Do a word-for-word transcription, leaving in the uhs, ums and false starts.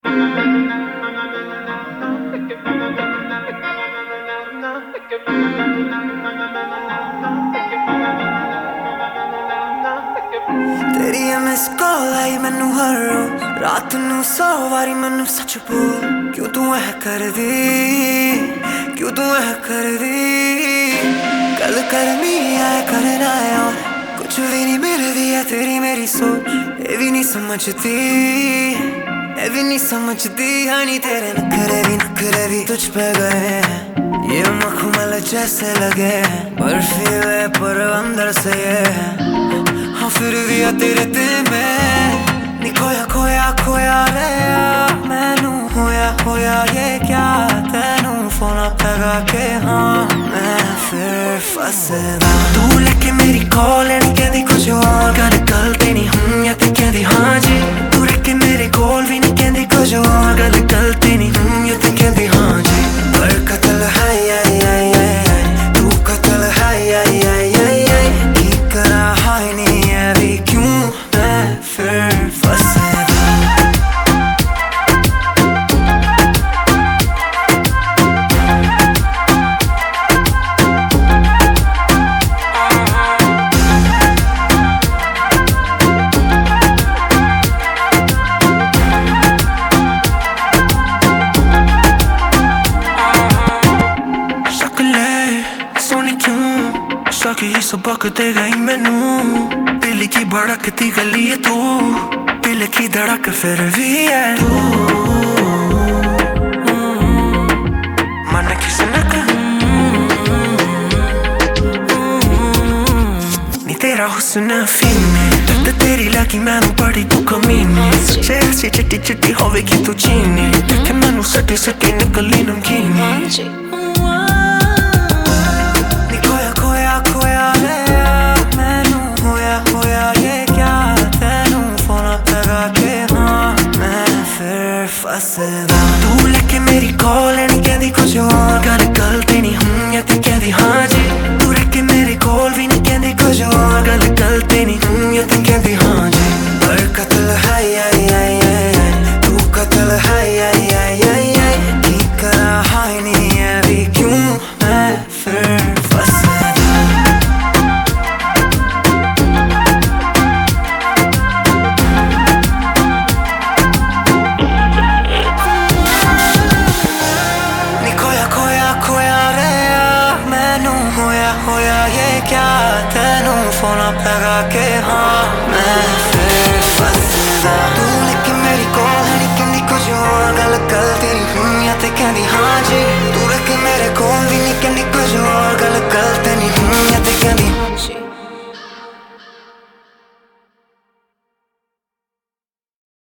तेरी है miss call आई मैनू हर रोज रात नू सौ वारी मैनू सच बोल क्यों तू ऐ कर दी क्यों तू ऐ कर दी गल करनी है करना है और कुछ भी नहीं मिलती है तेरी मेरी सोच ये भी नहीं समझती ये भी नहीं समझती हनी तेरे नखरे भी नखरे भी तुझ पे गए हैं ये मखमल जैसे लगे बर्फीले पर अंदर से ये हाँ फिर भी तेरे ते में नी खोया खोया खोया रे मैनू होया होया ये क्या तेनू फोन लगा के हाँ मैं फिर फसदा तू लेके मेरी कॉल नहीं कहती कुछ और गल गलती नहीं हूँ या ते कहती हाँ जी तू लेके मेरे कॉल भी नहीं कहती कुछ और गल गलती नहीं हूँ या ते कहती हाँ जी पर कत्ल है या या या तू कत्ल है या या या की करा हाय नहीं है भी क्यों मैं फिर फंसा ये सबक दे गई मैनू दिल की भड़कती गली है तू दिल की धड़क फिर भी है तू मन किस नक नी तेरा हुस्न फीने दर्द तेरी लगी मैनू बड़ी तू कमीनी सोचे ऐसी चिट्टी चिट्टी होवेगी तू चीनी देखे मैनू सटी सटी निकली नमकीनी तू लेके मेरी कॉल नहीं कहती कुछ और गल गलती नहीं हूँ या ते कहती हाँ जी तू लेके मेरी कॉल भी नहीं कहती कुछ और गल गलती नहीं हूँ या ते कहती हाँ जी पर कत्ल है या या या तू कत्ल है या या या या की करा हाय नहीं है भी क्यों मैं फिर होया ये क्या तेनू फोन लगा के हाँ मैं फिर फंसदा तू लेके मेरी कॉल नहीं कहती कुछ और गल गलती नहीं हूँ या ते कहती हाँ जी